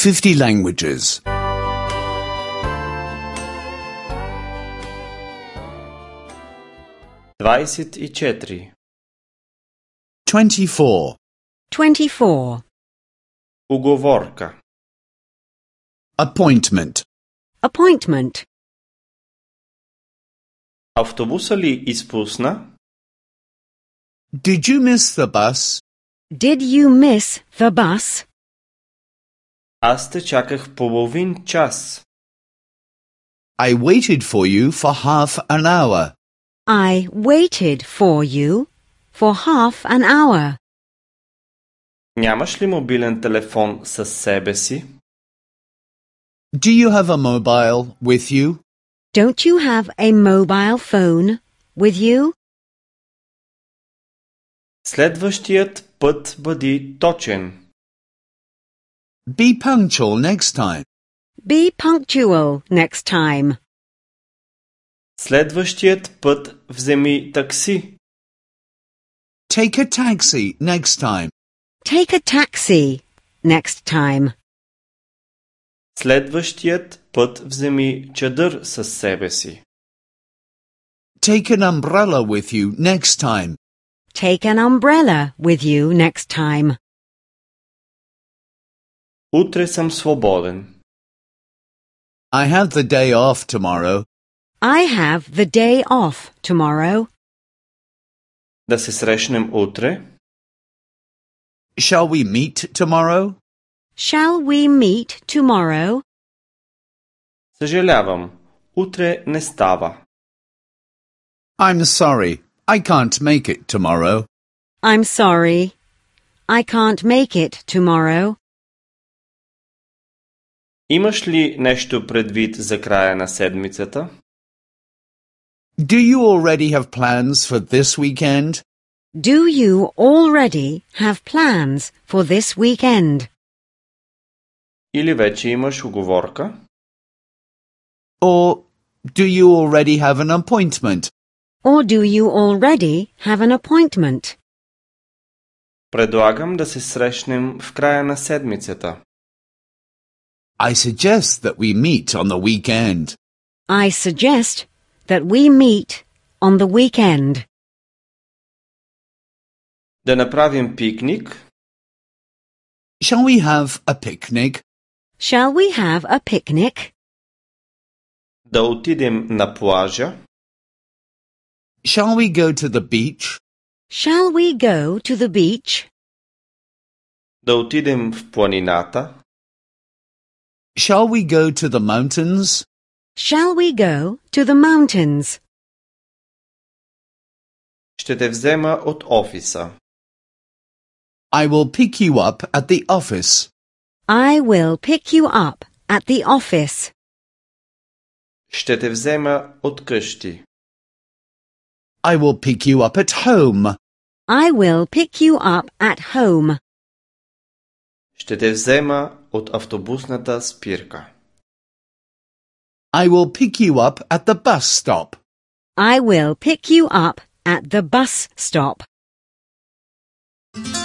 50 languages. 24. 24. 24. Уговорка. Appointment. Appointment. Автобуса ли изпусна? Did you miss the bus? Did you miss the bus? Аз те чаках половин час. I waited for you for half an hour. I waited for you for half an hour. Нямаш ли мобилен телефон със себе си? Do you have a mobile with you? Don't you have a mobile phone with you? Следващият път бъди точен. Be punctual next time. Be punctual next time. Следващият път вземи такси. Take a taxi next time. Take a taxi next time. Следващият път вземи чадър със себе си. Take an umbrella with you next time. Take an umbrella with you next time. Утре съм свободен. I have the day off tomorrow. I have the day off tomorrow. Да се срещнем утре. Shall we meet tomorrow? Shall we meet tomorrow? Съжалявам, утре не става. I'm sorry. I can't make it tomorrow. I'm sorry. I can't make it tomorrow. Имаш ли нещо предвид за края на седмицата? Do you already have plans for this weekend? Do you already have plans for this weekend? Или вече имаш уговорка? Or do you already have an appointment? Or do you already have an appointment? Предлагам да се срещнем в края на седмицата. I suggest that we meet on the weekend. I suggest that we meet on the weekend. Да направим пикник? Shall we have a picnic? Shall we have a picnic? Да отидем на плажа? Shall we go to the beach? Shall we go to the beach? Да отидем в планината? Shall we go to the mountains? Shall we go to the mountains? Ще те взема от офиса. I will pick you up at the office. I will pick you up at the office. Ще те взема от къщи. I will pick you up at home. I will pick you up at home. Ще те взема от автобусната спирка. I will pick you up at the bus stop. I will pick you up at the bus stop.